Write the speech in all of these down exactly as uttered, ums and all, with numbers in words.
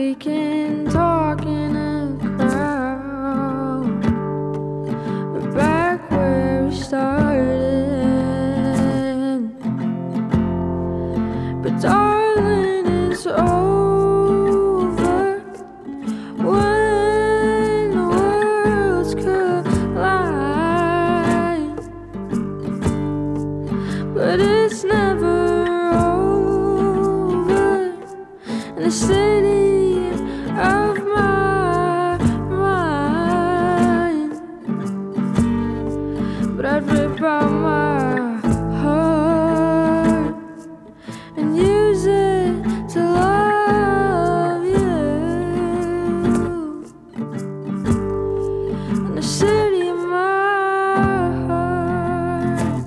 we can talk in a crowd. We're back where we started, but darling, it's over when the worlds collide. But it's never over in the city of my mind. But I'd rip out my heart and use it to love you in the city of my heart.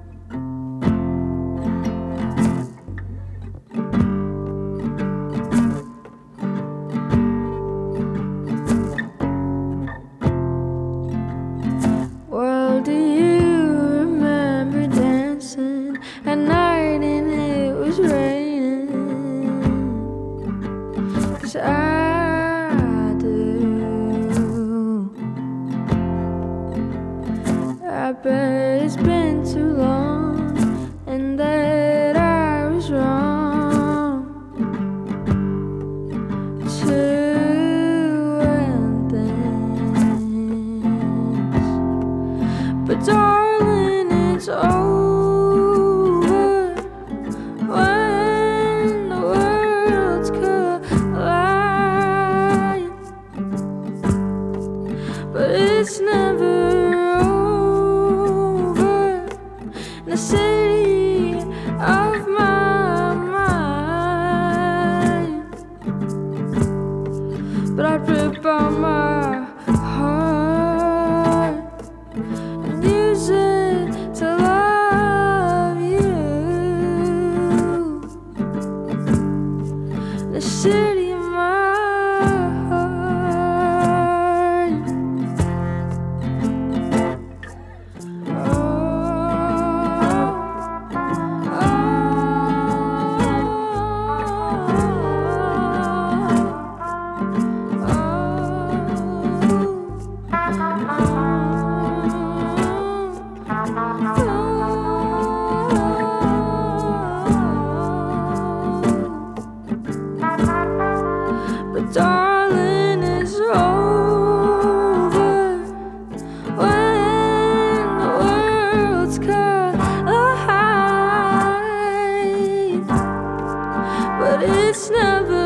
Well, do you remember dancing at night and it was raining? 'Cause I do. I bet it's been too long and that I was wrong to end things. But darling, it's over when the worlds collide. But it's never over in the city of my mind. But I'd rip out my heart and use it to love you, the city of my heart. Oh, but darling, it's over when the worlds collide. But it's never